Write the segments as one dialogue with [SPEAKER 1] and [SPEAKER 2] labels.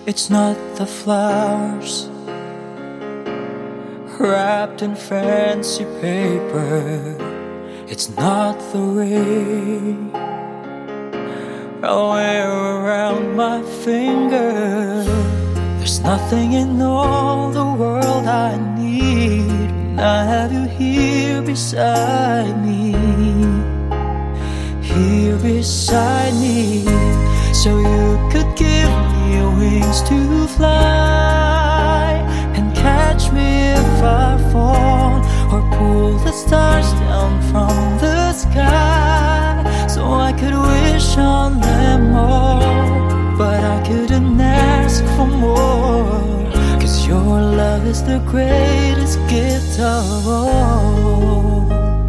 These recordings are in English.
[SPEAKER 1] It's not the flowers wrapped in fancy paper. It's not the ring I'll wear around my finger. There's nothing in all the world I need when I have you here beside me. Here beside me, so you could give me wings to fly and catch me if I fall, or pull the stars down from the sky so I could wish on them all. But I couldn't ask for more, 'cause your love is the greatest gift of all.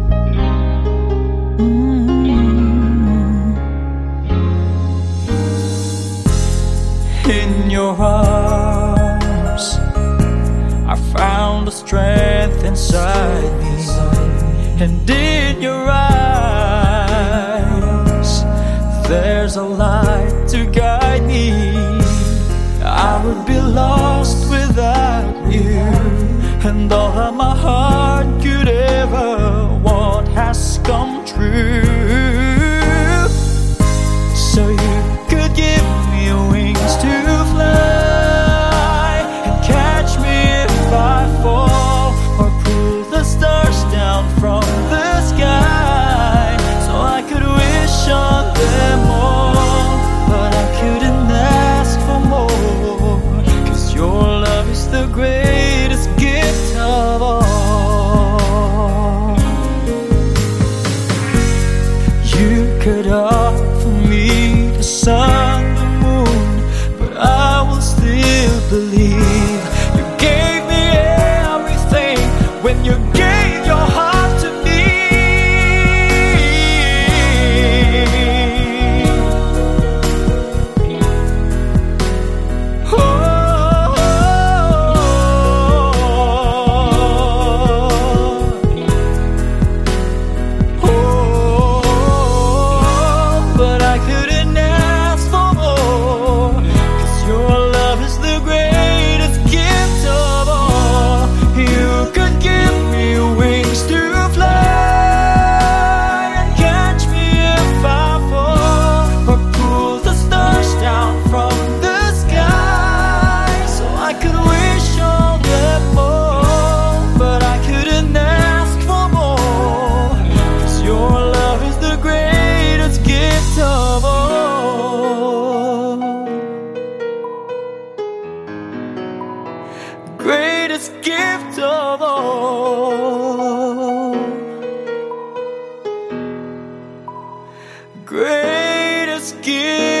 [SPEAKER 1] In your arms I found the strength inside me, and in your eyes there's a light to guide me. I would be lost without you, and all that my heart could ever want has come true. So you could give me wings to fly and catch me if I fall, or pull the stars down from the sky so I could wish on them all. But I couldn't ask for more, 'cause your love is the greatest gift of all. You could offer me the sun, the moon, but I will still believe. You gave me everything when you gave your heart to me. Oh, but I couldn't ask for more, 'cause your love is the greatest gift of all. You could give me wings to fly and catch me if I fall, or pull the stars down from the sky so I could wish on them all. But I couldn't ask for more, 'cause your love is the greatest gift of all. Greatest gift of all. Greatest gift